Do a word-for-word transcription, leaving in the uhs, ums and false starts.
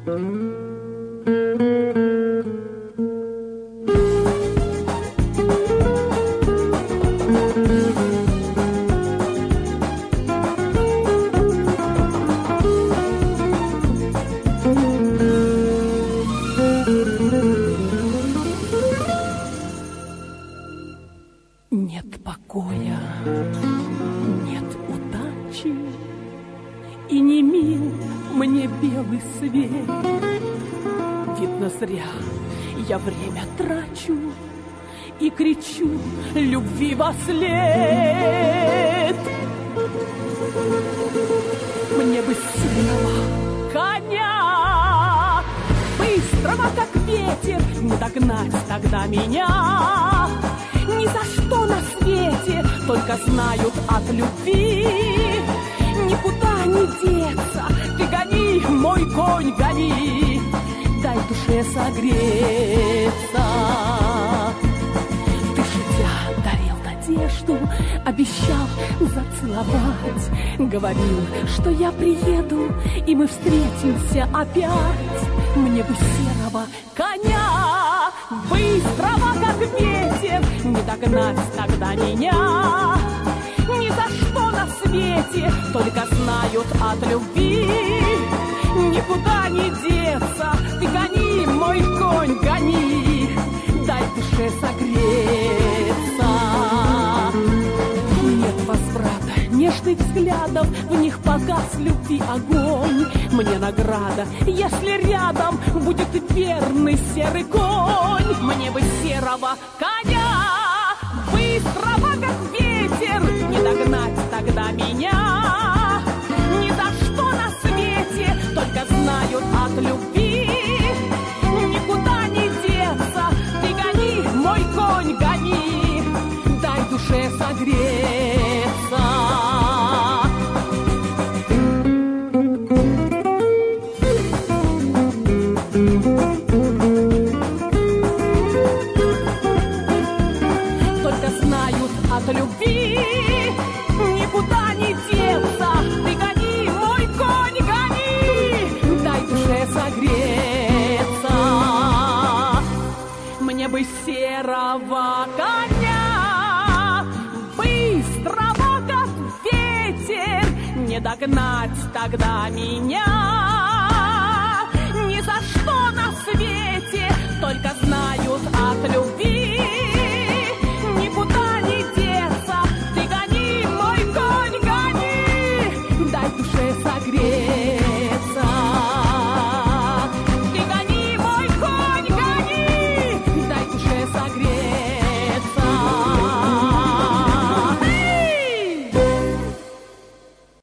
Нет покоя, нет удачи, и не мил мне белый свет. Видно, зря я время трачу и кричу любви во след. Мне бы сильного коня, быстрого, как ветер, не догнать тогда меня. Ни за что на свете только знают от любви. Никуда не деться, ты гони, мой конь, гони, дай душе согреться. Ты, шутя, дарил надежду, обещал зацеловать, говорил, что я приеду, и мы встретимся опять. Мне бы серого коня, быстрого, как ветер, не догнать тогда меня. Ни за что на свете только знают от любви. Никуда не деться, ты гони, мой конь, гони, дай душе согреться. Нет возврата нежных взглядов, в них погас любви огонь. Мне награда, если рядом будет верный серый конь. Мне бы серого коня, быстрого, как ветер, не догнать тогда меня. Ни за что на свете только знают от любви. Никуда не деться, ты гони, мой конь, гони, дай душе согреться. Только знают от любви. Никуда не деться, ты гони, мой конь, гони, дай душе согреться. Мне бы серого коня, быстрого, как ветер, не догнать тогда меня.